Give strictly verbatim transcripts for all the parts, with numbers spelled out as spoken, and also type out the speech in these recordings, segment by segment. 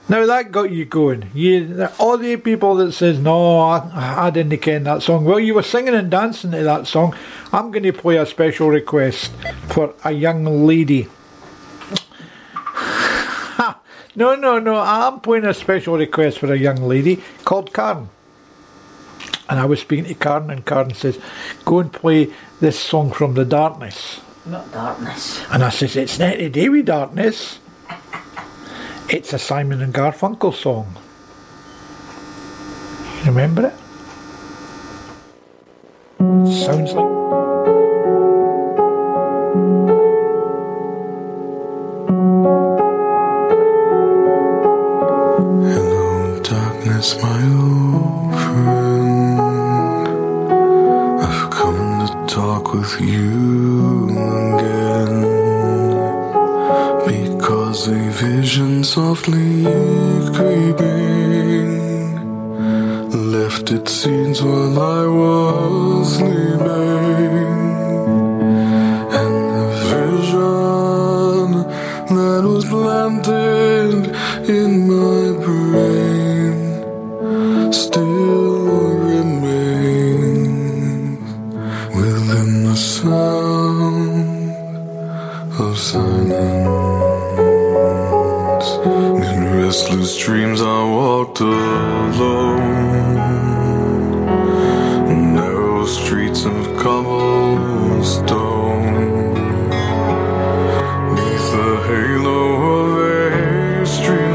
Now that got you going. You, all the people that says, no, I, I didn't ken that song. Well, you were singing and dancing to that song. I'm going to play a special request for a young lady. no, no, no. I'm playing a special request for a young lady called Karen. And I was speaking to Karen, and Karen says, go and play this song from The Darkness. Not Darkness. And I says, it's not to do with Darkness. It's a Simon and Garfunkel song. Remember it? Sounds like... Hello, darkness, my old friend. I've come to talk with you again. Because a vision softly creeping left its seeds while I was sleeping, and the vision that was planted in my brain still remains within the sound of silence. In restless dreams I walked alone, narrow streets of cobblestone, neath the halo of a street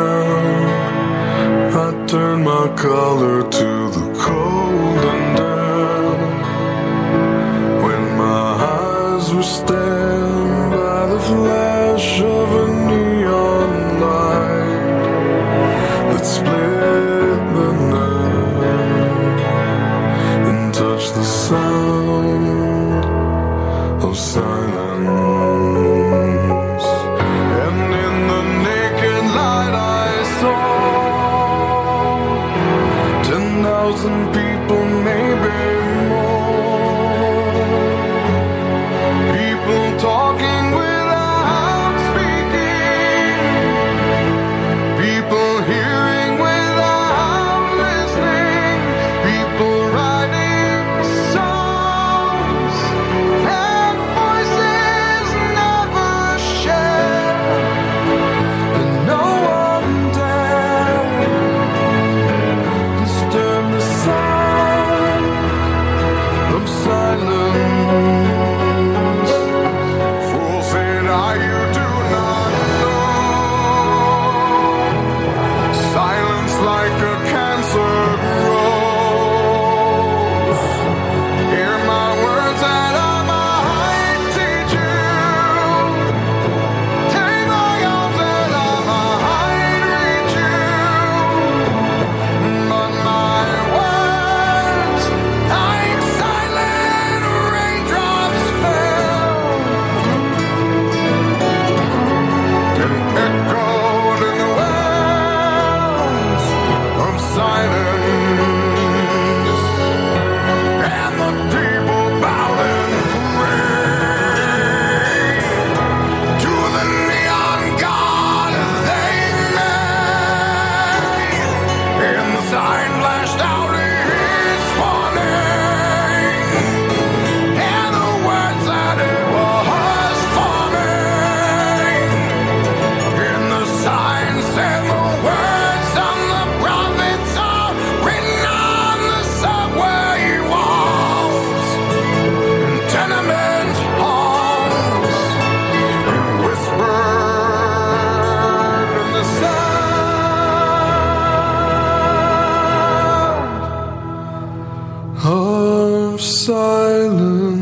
lamp. I turned my collar to the cold and damp, when my eyes were stabbed by the flash of a neon light that split the night and touched the sound of silence. And in the naked light I saw ten thousand people, maybe more, people talking without speaking, people hearing without listening, people writing songs that voices never share, and no one dared disturb the sound of silence. Fool said I, you do not know, silence like a cancer grows. Hear my words that I might teach you, take my arms that I might reach you, but my words like silent raindrops fell and echoed in the wells of silence, and the people bowed and prayed to the neon god they made, and the sign flashed out its warning, and the words that it was forming, and the sign said the words of the prophets are written on the subway walls and tenement halls, and whispered in the sound of silence.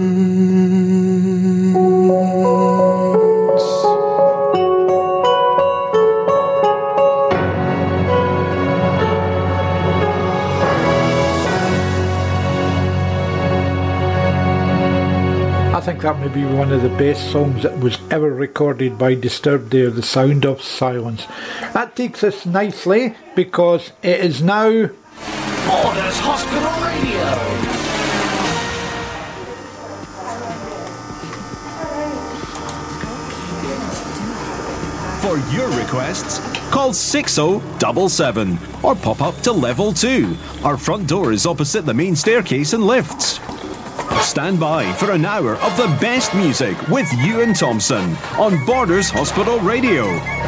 I think that may be one of the best songs that was ever recorded by Disturbed there, The Sound of Silence. That takes us nicely because it is now Borders Hospital Radio. For your requests, call six oh seven seven or pop up to level two. Our front door is opposite the main staircase and lifts. Stand by for an hour of the best music with Ewan Thompson on Borders Hospital Radio.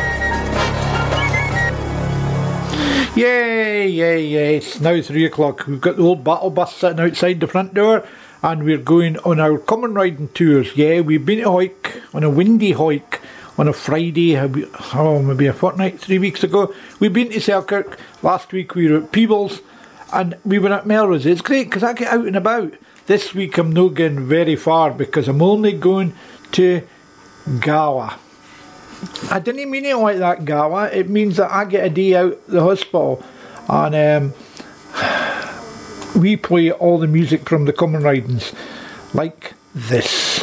Yay, yay, yay. It's now three o'clock. We've got the old battle bus sitting outside the front door and we're going on our common riding tours. Yeah, we've been to hike, on a windy hike, on a Friday, oh, maybe a fortnight, three weeks ago. We've been to Selkirk. Last week we were at Peebles and we were at Melrose. It's great because I get out and about. This week I'm not getting very far because I'm only going to Gower. I didn't mean it like that, Gower. It means that I get a day out the hospital and um, we play all the music from the common ridings like this.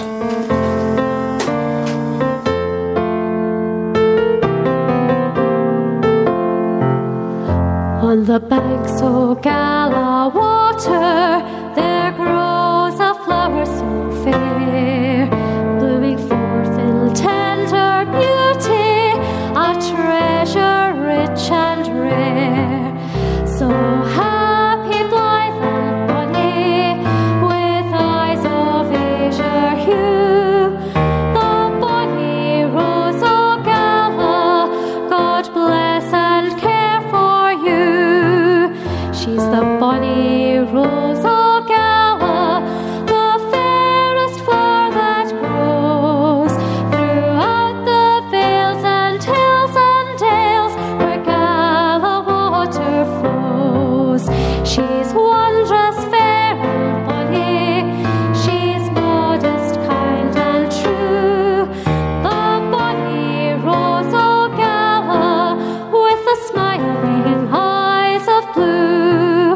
On the banks of Gala water there grows a flower so fair, blooming forth in tender beauty, a treasure rich and rare. So happy, blithe and bonny, with eyes of azure hue, the bonny Rose o' Gala, God bless and care for you. She's the bonny Rose o' Gala, the fairest flower that grows throughout the vales and hills and dales where Gala water flows. She's wondrous fair and bonny, she's modest, kind and true, the bonny Rose o' Gala with the smiling eyes of blue.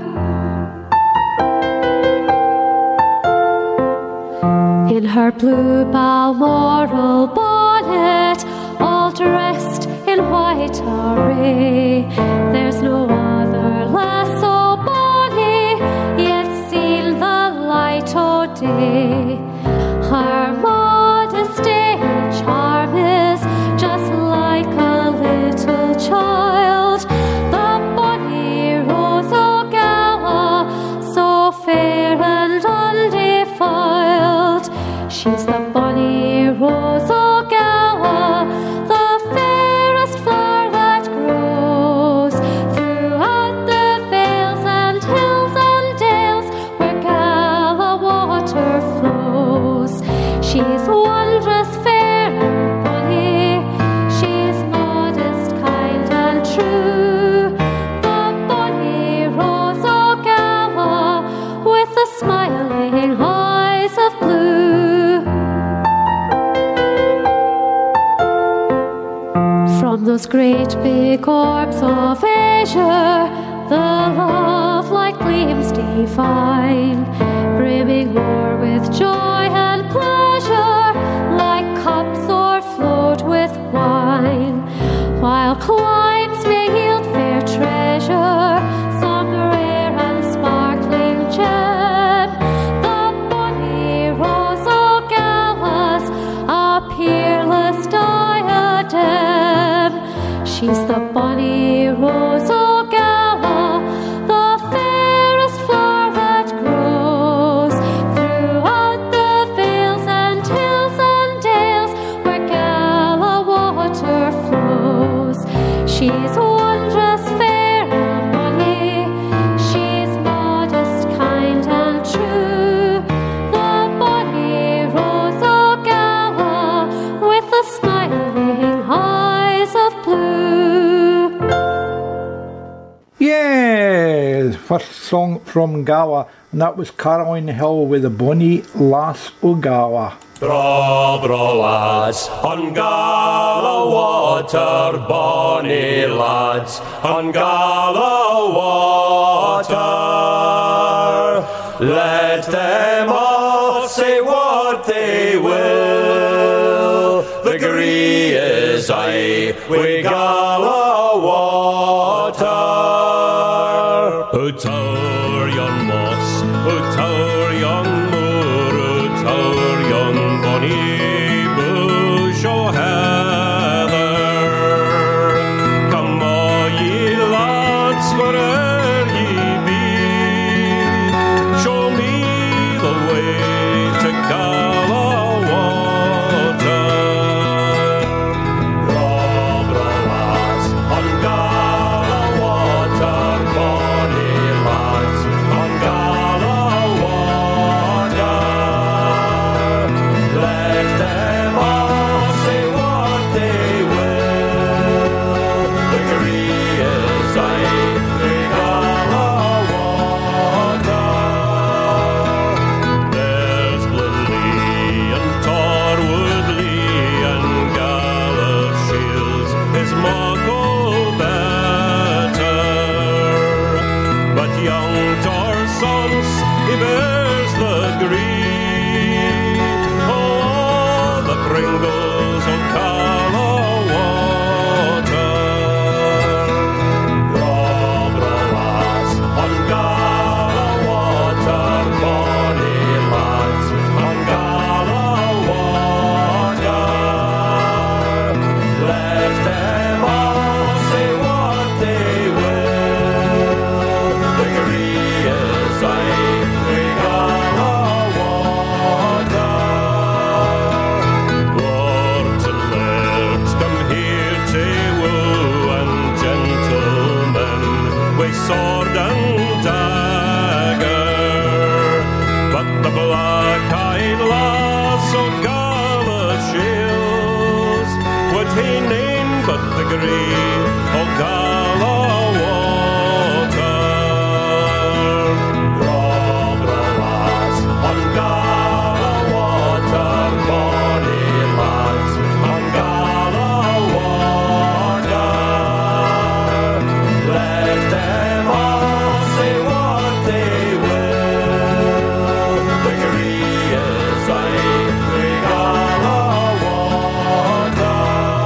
In her blue Balmoral bonnet, all dressed in white array, there's no other lass so bonny yet seen the light o' day. Her modesty and charm is just like a little child, the bonny Rose o' Gala, so fair and undefiled. She's the bonny Rose o' Gala, the fairest flower that grows throughout the vales and hills and dales where Gala water flows. She's wondrous fair and bonny, she's modest, kind and true, the bonny Rose o' Gala with the smiling eyes of blue. From those great big orbs of azure, the love-light gleams divine, brimming o'er with joy and pleasure, like cups o'erflowed with wine, while climes may yield fair treasure, some rare and sparkling gem. The bonny Rose o' Gala's a peerless diadem. She's the bonny Rose o' Gala, the fairest flower that grows throughout the vales and hills and dales where Gala water flows. She's wondrous fair and bonny, she's modest, kind and true, the bonny Rose o' Gala with the smiling eyes of blue. Yeah, first song from Gower, and that was Caroline Hill with the bonny Lass o' Gower. Bra, bra lads, on Gala water, bonny lads, on Gala water. Let them all say what they will, the gree is aye wi' Gala water. O tower yon moss, o tower yon moor, o tower yon bonny bush o heather. Come kind lass o' Gala shields, would he name but the grey o' Gala water? Draw the lads on Gala water, bonny lads on Gala water. Let them all say what they will, the grey is aye the Gala water.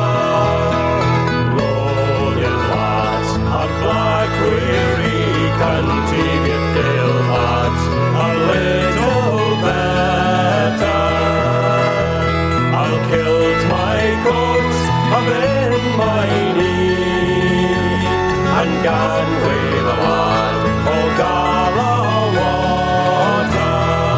Lothian lads and black weary Cantigatel lads are little better. I'll kilt my coats up in my knee and gan with the lad o' Gala water.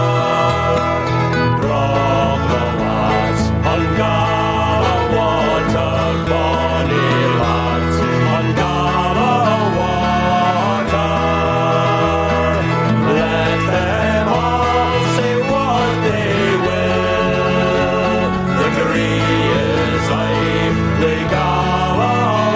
Drop the lads on Gala water, bonny lads on Gala water. Let them all say what they will, the grey is aye the Gala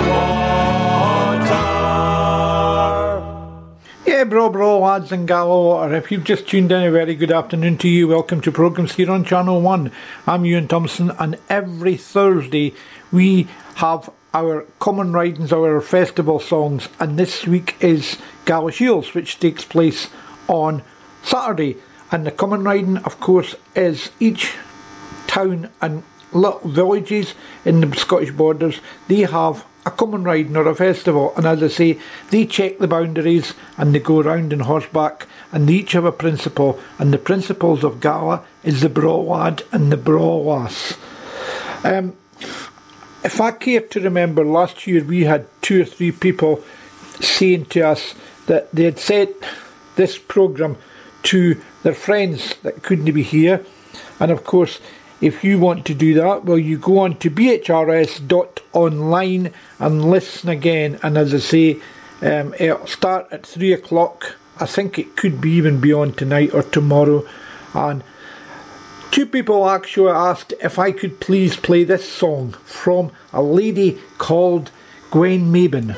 water. Yeah, bro, bro, lads and Gala water. If you've just tuned in, a very good afternoon to you. Welcome to programmes here on Channel one. I'm Ewan Thompson, and every Thursday we have our common ridings, our festival songs, and this week is Gala Shields, which takes place on Saturday. And the common riding, of course, is each town and little villages in the Scottish borders, they have a common riding or a festival, and as I say, they check the boundaries and they go round on horseback, and they each have a principal, and the principals of Gala is the Braw Lad and the Braw Lass. Um, if I care to remember, last year we had two or three people saying to us that they had sent this programme to their friends that couldn't be here, and of course, if you want to do that, well, you go on to b h r s dot online and listen again. And as I say, um, it'll start at three o'clock. I think it could be even beyond tonight or tomorrow. And two people actually asked if I could please play this song from a lady called Gwen Mabin.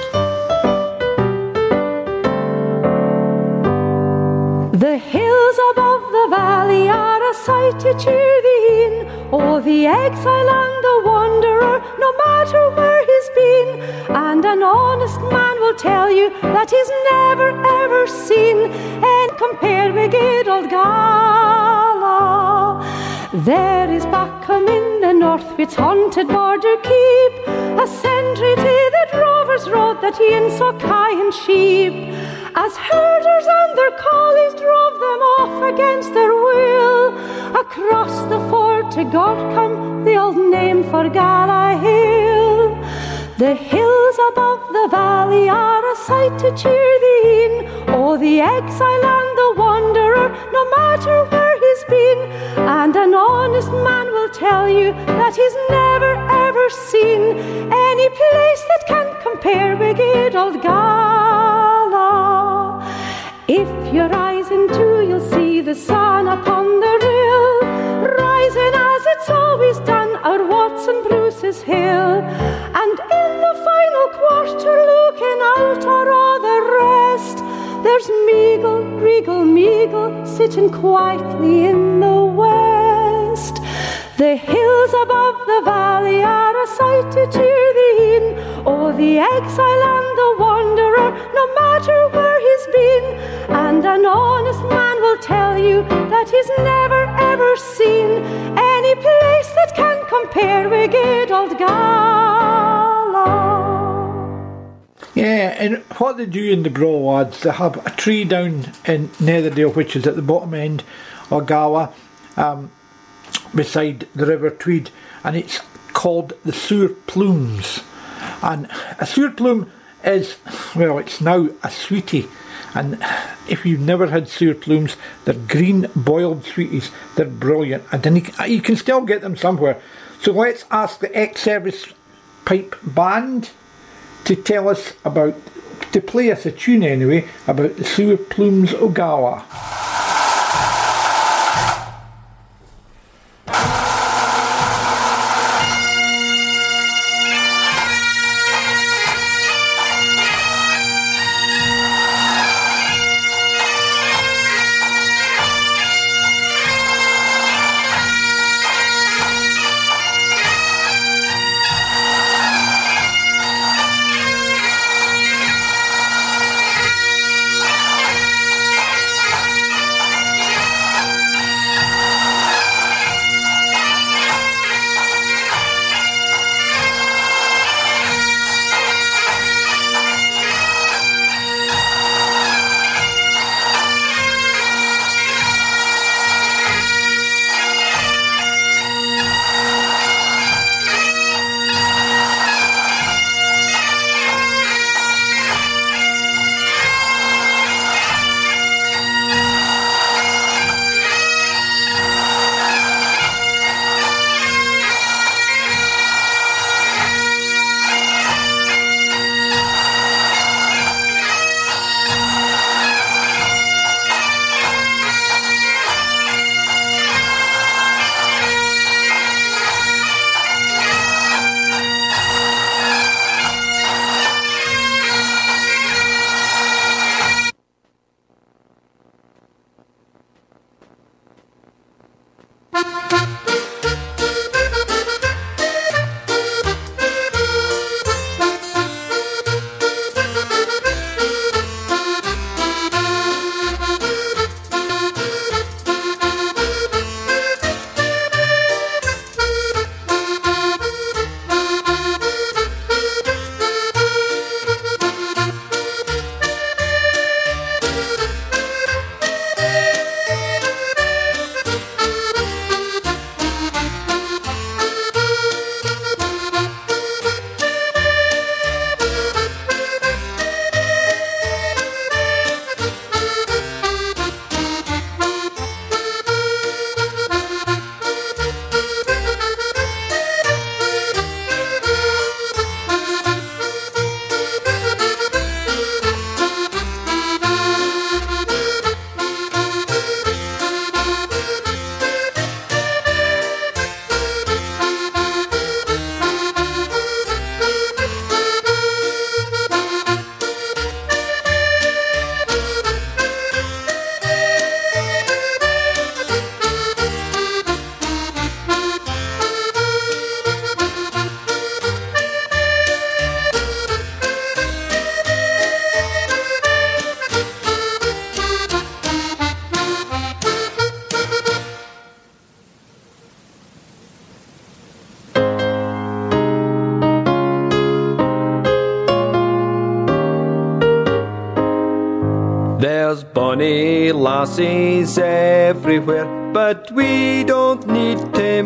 The hills above the valley are a sight to cheer thee in. Oh, the exile and the wanderer, no matter where he's been. And an honest man will tell you that he's never ever seen and compared with good old Gala. There is Backham in the north, its haunted border keep, a sentry to the drover's road that in saw kye and sheep. As herders and their collies drove them off against their will, across the ford to Gorcum, the old name for Gala Hill. The hills above the valley are a sight to cheer thee in. Oh, the exile and the wanderer, no matter where he's been. And an honest man will tell you that he's never ever seen any place that can compare with good old Gala. If your eyes into, you'll see the sun upon the rill, rising as it's always done out Watson Bruce's hill. And in the final quarter, looking out o'er all the rest, there's Meagle, regal Meagle, sitting quietly in the west. The hills above the valley are a sight to cheer thee in. Oh, the exile and the wanderer, no matter where he's been. And an honest man will tell you that he's never ever seen any place that can compare with good old Gala. Yeah, and what they do in the Braw Lads, they have a tree down in Netherdale, which is at the bottom end of Gala, um, beside the River Tweed, and it's called the Sour Plumes. And a sour plume is, well, it's now a sweetie. And if you've never had sour plumes, they're green boiled sweeties. They're brilliant, and then you can, you can still get them somewhere. So let's ask the ex-service pipe band to tell us about, to play us a tune anyway, about the Sour Plumes o' Gala. There's bonny lassies everywhere, but we don't need to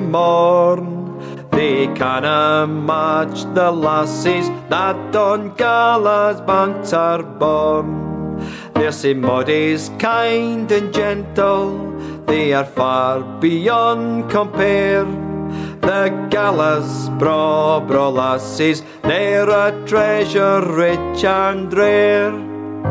mourn. They canna match the lassies that on Gala's banks are born. They're sae modest, kind and gentle, they are far beyond compare. The Gala's bra bra lassies, they're a treasure rich and rare.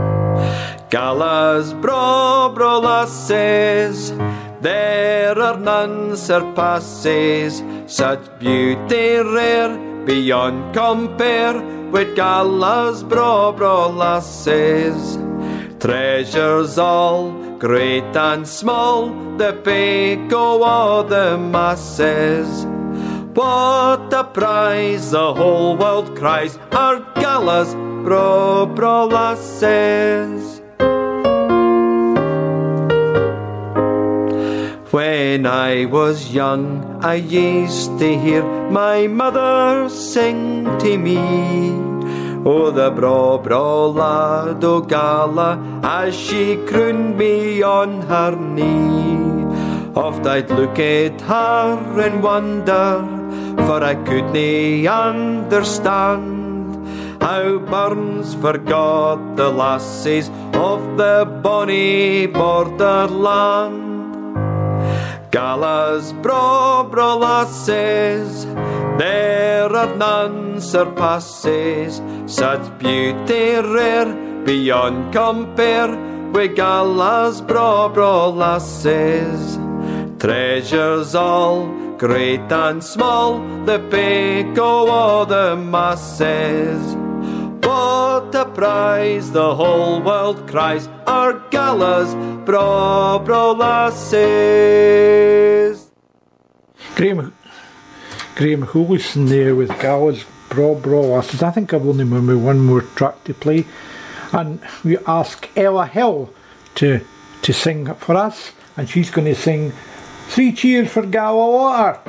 Gala's bra bra lasses, there are none surpasses, such beauty rare beyond compare with Gala's bra bra lasses. Treasures all, great and small, the pico o' the masses. What a prize the whole world cries, our Gala's bra bra lasses. When I was young, I used to hear my mother sing to me, oh, the bra bra lad o' Gala, as she crooned me on her knee. Oft I'd look at her and wonder, for I couldn't understand how Burns forgot the lassies of the bonny borderland. Gala's bra bra lasses, there are none surpasses, such beauty rare beyond compare with Gala's bra bra lasses. Treasures all, great and small, the pico o' the masses. What a prize the whole world cries, our Gala's bra bra lasses. Graham, Graham Hoolison there with Gala's bra bra lasses. I think I've only remember one more track to play, and we ask Ella Hill to to sing for us, and she's going to sing Three Cheers for Gala Water.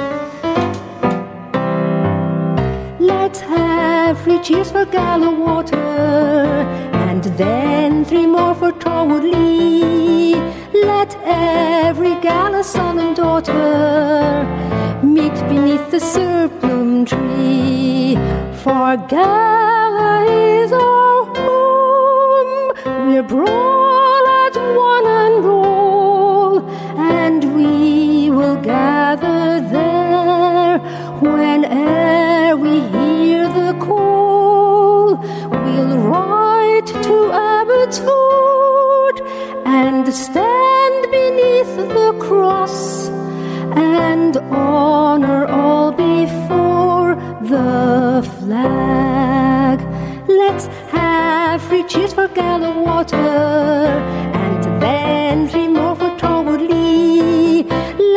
Let's have three cheers for Gala water, and then three more for Torwood Lee. Let every Gala son and daughter meet beneath the surplum tree. For Gala is our home, we're brawl at one and roll, and we will gather there whene'er we hear the call. We'll ride to Abbotsford and stand beneath the cross and honour all before the flag. Let's have three cheers for Gala water, and then three more for Torwood Lee. Let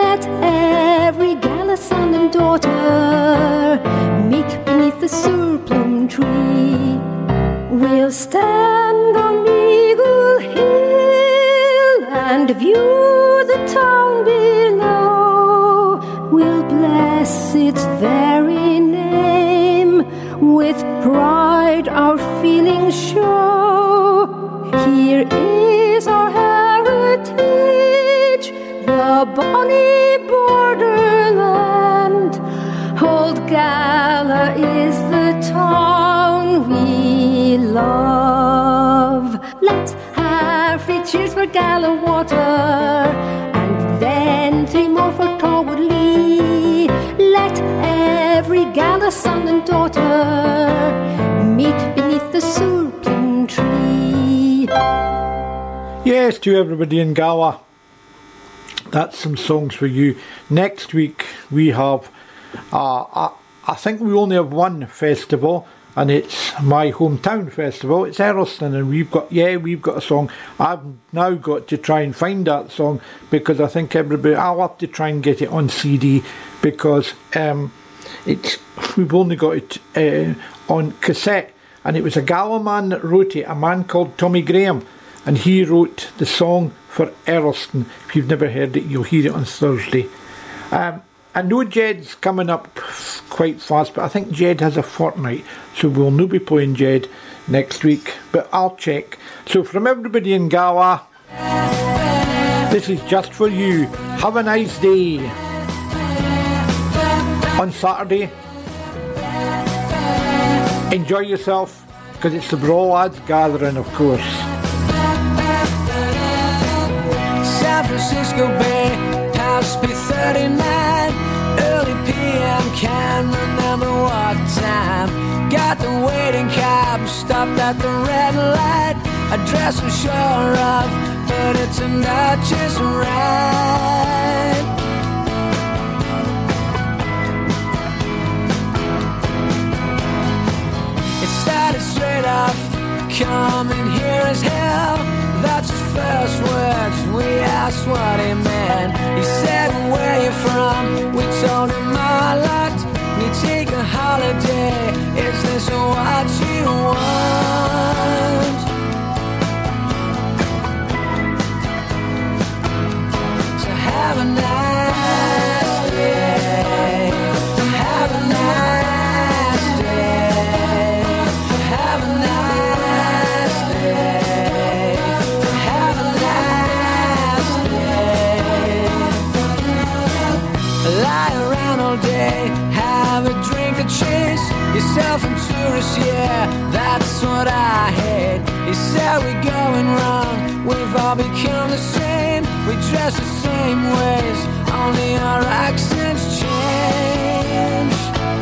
every gal a son and daughter meet beneath the surplum tree. We'll stand on Eagle Hill and view the town below. We'll bless its very name, with pride our feelings show. Here is our heritage, the bonny borderland. Old Gala is the town we love. Let's have three cheers for Gala Water, and then three more for Torwood Lee. Let every Gala son and daughter meet beneath the surplum tree. Yes, to everybody in Gala, that's some songs for you. Next week we have, uh, I, I think we only have one festival, and it's my hometown festival. It's Earlston, and we've got, yeah, we've got a song. I've now got to try and find that song, because I think everybody, I'll have to try and get it on C D, because um, it's, we've only got it uh, on cassette, and it was a Gala man that wrote it, a man called Tommy Graham, and he wrote the song for Earlston. If you've never heard it, you'll hear it on Thursday. Um, I know Jed's coming up quite fast, but I think Jed has a fortnight, so we'll not be playing Jed next week, but I'll check. So from everybody in Gala, this is just for you. Have a nice day. On Saturday, enjoy yourself, because it's the Brawl Lads gathering, of course. San Francisco Bay, House B thirty-nine, early P M, can't remember what time. Got the waiting cab, stopped at the red light. Address I'm sure of, but it turned out just right. It started straight off, coming here as hell. That's his first words, we asked what he meant. He said, where you from? We told him our lot. We take a holiday, is this what you want? So have a nice day, have a nice day, have a nice day. Lie around all day, have a drink to chase yourself and tourists, yeah, that's what I hate. He said we're going wrong, we've all become the same. We dress the same ways, only our accents change.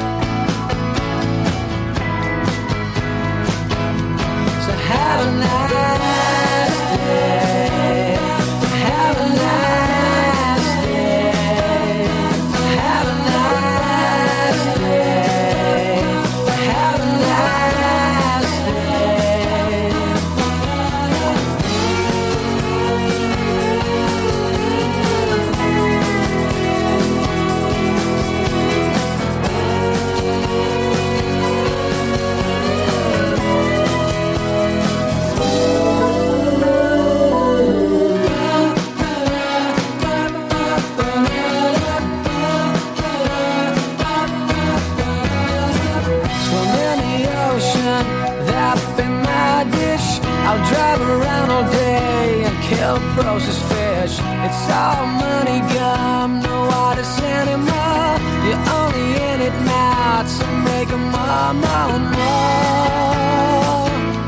So have a nice day, have a nice day, have a nice day, have a nice day. I'll drive around all day and kill processed fish. It's all money gum, no artists anymore. You're only in it now to make them more, more, more.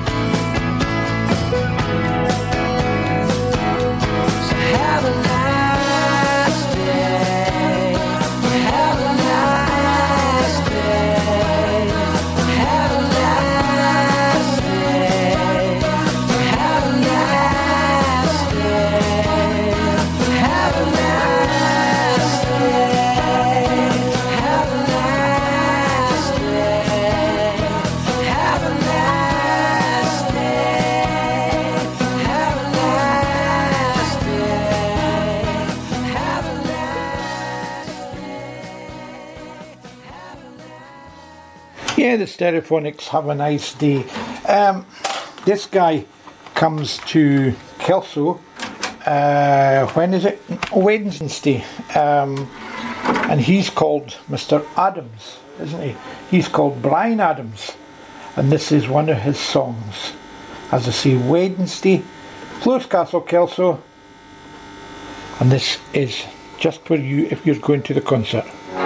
So have a nice day, have a nice day, have a nice day. Have a nice day. Have a nice day. Have a nice day. Have a Yeah, the Stereophonics have a nice day. Um, this guy comes to Kelso, uh, when is it? Wednesday. Um, and he's called Mister Adams, isn't he? He's called Brian Adams. And this is one of his songs. As I say, Wednesday, Close Castle, Kelso. And this is just for you if you're going to the concert.